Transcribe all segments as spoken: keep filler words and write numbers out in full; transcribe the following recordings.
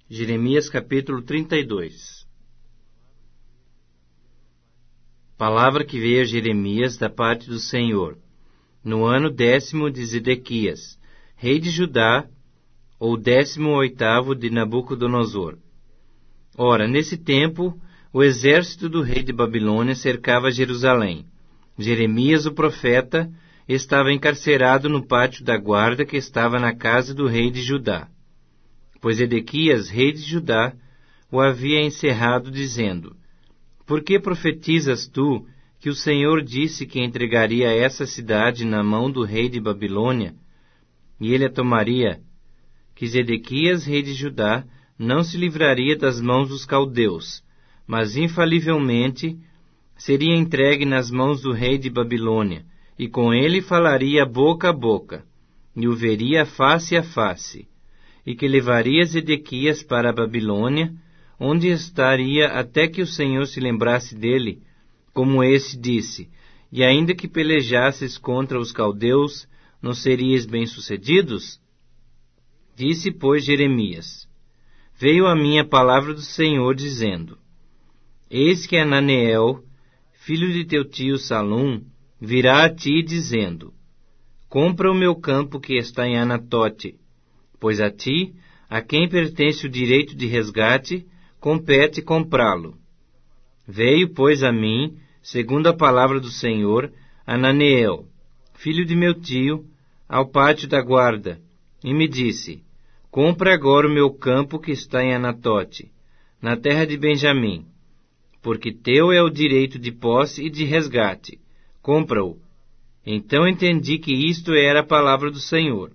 Jeremias capítulo trinta e dois. Palavra que veio a Jeremias da parte do Senhor, no ano décimo de Zedequias, rei de Judá, ou décimo oitavo de Nabucodonosor. Ora, nesse tempo, o exército do rei de Babilônia cercava Jerusalém. Jeremias, o profeta, estava encarcerado no pátio da guarda que estava na casa do rei de Judá. Pois Zedequias, rei de Judá, o havia encerrado, dizendo: Por que profetizas tu que o Senhor disse que entregaria essa cidade na mão do rei de Babilônia, e ele a tomaria? Que Zedequias, rei de Judá, não se livraria das mãos dos caldeus, mas infalivelmente seria entregue nas mãos do rei de Babilônia, e com ele falaria boca a boca, e o veria face a face, e que levaria Zedequias para a Babilônia, onde estaria até que o Senhor se lembrasse dele, como esse disse: E ainda que pelejasses contra os caldeus, não serias bem-sucedidos? Disse, pois, Jeremias: Veio a mim a palavra do Senhor, dizendo: Eis que Ananeel, filho de teu tio Salum, virá a ti, dizendo: Compra o meu campo que está em Anatote, pois a ti, a quem pertence o direito de resgate, compete comprá-lo. Veio, pois, a mim, segundo a palavra do Senhor, Ananeel, filho de meu tio, ao pátio da guarda, e me disse: Compra agora o meu campo que está em Anatote, na terra de Benjamim, porque teu é o direito de posse e de resgate. Compra-o. Então entendi que isto era a palavra do Senhor.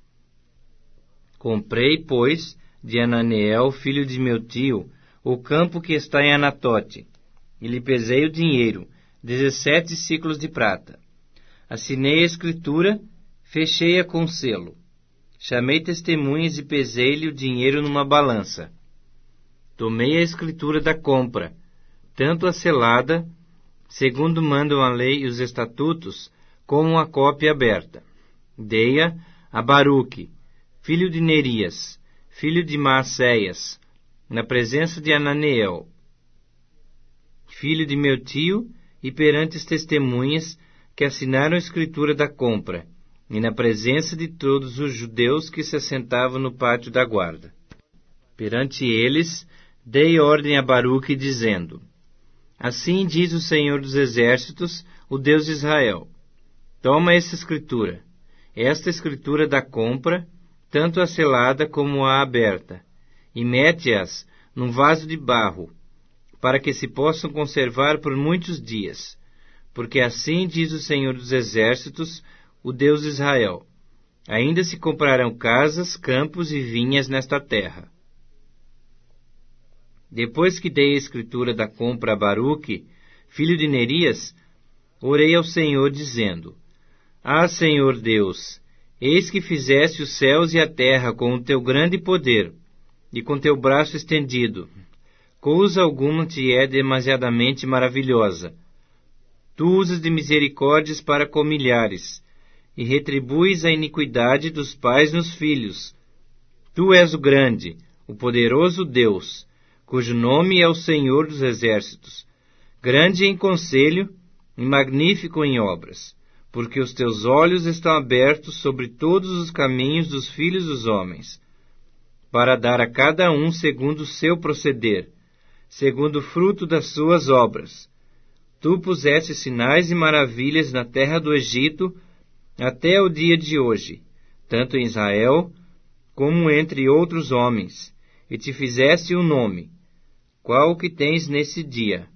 Comprei, pois, de Ananeel, filho de meu tio, o campo que está em Anatote, e lhe pesei o dinheiro, dezessete ciclos de prata. Assinei a escritura, fechei-a com selo. Chamei testemunhas e pesei-lhe o dinheiro numa balança. Tomei a escritura da compra, tanto a selada, segundo mandam a lei e os estatutos, como a cópia aberta. Dei-a a Baruque, filho de Nerias, filho de Maacéias, na presença de Ananeel, filho de meu tio, e perante as testemunhas que assinaram a escritura da compra, e na presença de todos os judeus que se assentavam no pátio da guarda. Perante eles, dei ordem a Baruque, dizendo: Assim diz o Senhor dos Exércitos, o Deus de Israel: Toma esta escritura, esta escritura da compra, tanto a selada como a aberta, e mete-as num vaso de barro, para que se possam conservar por muitos dias, porque assim diz o Senhor dos Exércitos, o Deus de Israel: Ainda se comprarão casas, campos e vinhas nesta terra. Depois que dei a escritura da compra a Baruque, filho de Nerias, orei ao Senhor, dizendo: Ah, Senhor Deus, eis que fizeste os céus e a terra com o teu grande poder, e com teu braço estendido. Coisa alguma te é demasiadamente maravilhosa. Tu usas de misericórdias para com milhares, e retribuis a iniquidade dos pais nos filhos. Tu és o grande, o poderoso Deus, cujo nome é o Senhor dos Exércitos, grande em conselho e magnífico em obras, porque os teus olhos estão abertos sobre todos os caminhos dos filhos dos homens, para dar a cada um segundo o seu proceder, segundo o fruto das suas obras. Tu puseste sinais e maravilhas na terra do Egito até o dia de hoje, tanto em Israel como entre outros homens, e te fizeste um nome, qual o que tens nesse dia.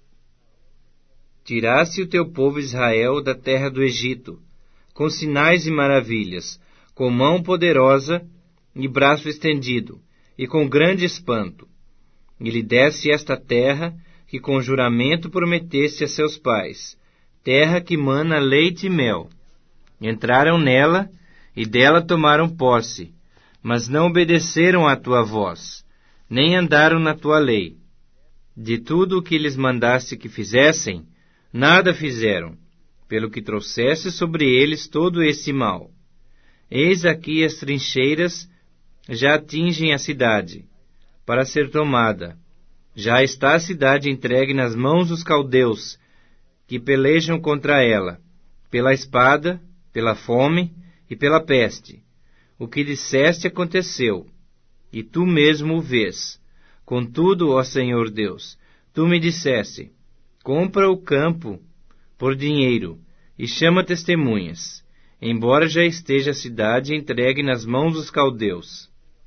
Tiraste o teu povo Israel da terra do Egito, com sinais e maravilhas, com mão poderosa e braço estendido, e com grande espanto. E lhe desse esta terra, que com juramento prometeste a seus pais, terra que mana leite e mel. Entraram nela, e dela tomaram posse, mas não obedeceram à tua voz, nem andaram na tua lei. De tudo o que lhes mandaste que fizessem, nada fizeram, pelo que trouxeste sobre eles todo esse mal. Eis aqui as trincheiras já atingem a cidade. para ser tomada. Já está a cidade entregue nas mãos dos caldeus, que pelejam contra ela, pela espada, pela fome e pela peste. O que disseste aconteceu, e tu mesmo o vês. Contudo, ó Senhor Deus, tu me disseste: compra o campo por dinheiro e chama testemunhas, embora já esteja a cidade entregue nas mãos dos caldeus.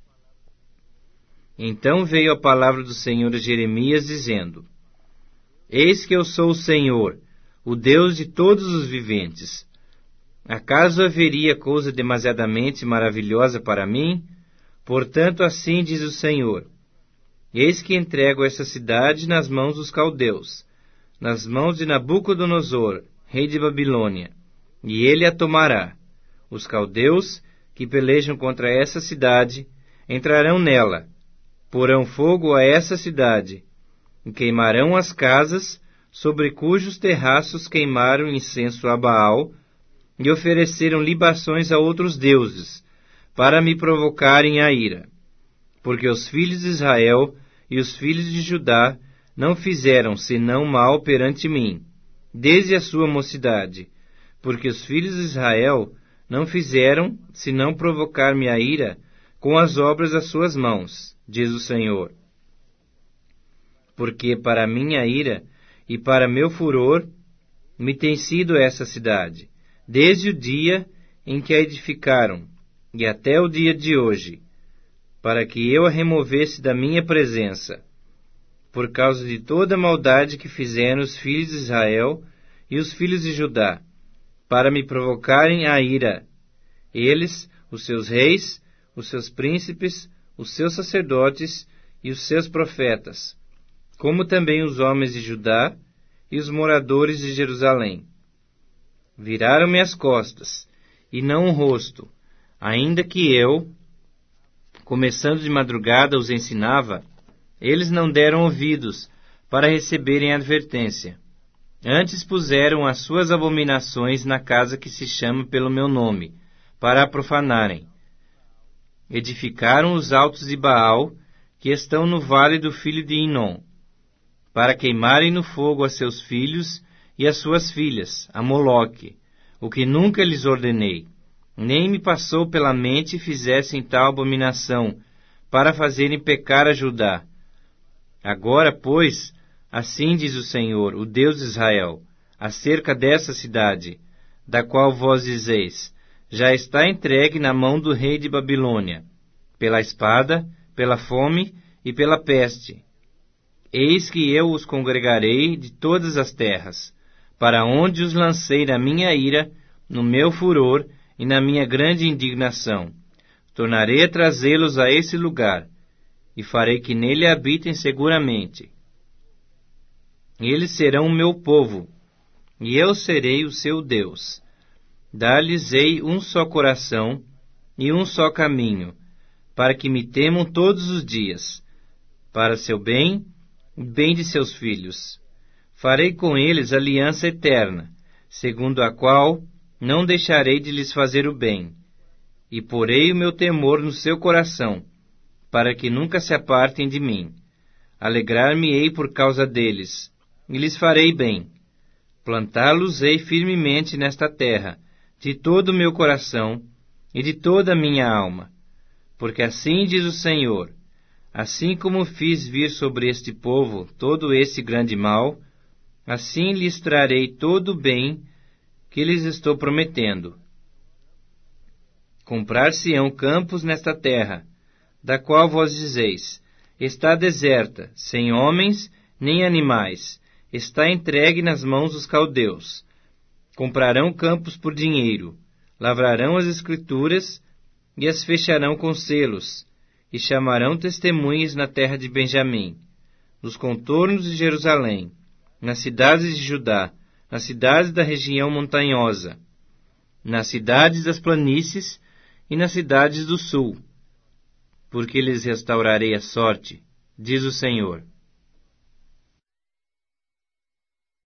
Então veio a palavra do Senhor a Jeremias, dizendo: Eis que eu sou o Senhor, o Deus de todos os viventes. Acaso haveria coisa demasiadamente maravilhosa para mim? Portanto, assim diz o Senhor: Eis que entrego esta cidade nas mãos dos caldeus, nas mãos de Nabucodonosor, rei de Babilônia, e ele a tomará. Os caldeus, que pelejam contra essa cidade, entrarão nela, porão fogo a essa cidade, e queimarão as casas sobre cujos terraços queimaram incenso a Baal, e ofereceram libações a outros deuses, para me provocarem a ira. Porque os filhos de Israel e os filhos de Judá não fizeram senão mal perante mim, desde a sua mocidade, porque os filhos de Israel não fizeram senão provocar-me a ira com as obras das suas mãos, diz o Senhor. Porque para minha ira e para meu furor me tem sido essa cidade, desde o dia em que a edificaram, e até o dia de hoje, para que eu a removesse da minha presença, por causa de toda a maldade que fizeram os filhos de Israel e os filhos de Judá, para me provocarem a ira, eles, os seus reis, os seus príncipes, os seus sacerdotes e os seus profetas, como também os homens de Judá e os moradores de Jerusalém. Viraram-me as costas, e não o rosto, ainda que eu, começando de madrugada, os ensinava, eles não deram ouvidos para receberem a advertência. Antes puseram as suas abominações na casa que se chama pelo meu nome, para a profanarem. Edificaram os altos de Baal, que estão no vale do filho de Inom, para queimarem no fogo a seus filhos e as suas filhas, a Moloque, o que nunca lhes ordenei, nem me passou pela mente fizessem tal abominação, para fazerem pecar a Judá. Agora, pois, assim diz o Senhor, o Deus de Israel, acerca dessa cidade, da qual vós dizeis: já está entregue na mão do rei de Babilônia, pela espada, pela fome e pela peste. Eis que eu os congregarei de todas as terras, para onde os lancei na minha ira, no meu furor e na minha grande indignação. Tornarei a trazê-los a esse lugar, e farei que nele habitem seguramente. Eles serão o meu povo, e eu serei o seu Deus. Dar-lhes-ei um só coração e um só caminho, para que me temam todos os dias, para seu bem e bem de seus filhos. Farei com eles aliança eterna, segundo a qual não deixarei de lhes fazer o bem, e porei o meu temor no seu coração, para que nunca se apartem de mim. Alegrar-me-ei por causa deles, e lhes farei bem. Plantá-los-ei firmemente nesta terra, de todo o meu coração e de toda a minha alma. Porque assim diz o Senhor: assim como fiz vir sobre este povo todo esse grande mal, assim lhes trarei todo o bem que lhes estou prometendo. Comprar-se-ão campos nesta terra, da qual vós dizeis: está deserta, sem homens nem animais, está entregue nas mãos dos caldeus. Comprarão campos por dinheiro, lavrarão as escrituras e as fecharão com selos, e chamarão testemunhas na terra de Benjamim, nos contornos de Jerusalém, nas cidades de Judá, nas cidades da região montanhosa, nas cidades das planícies e nas cidades do sul, porque lhes restaurarei a sorte, diz o Senhor.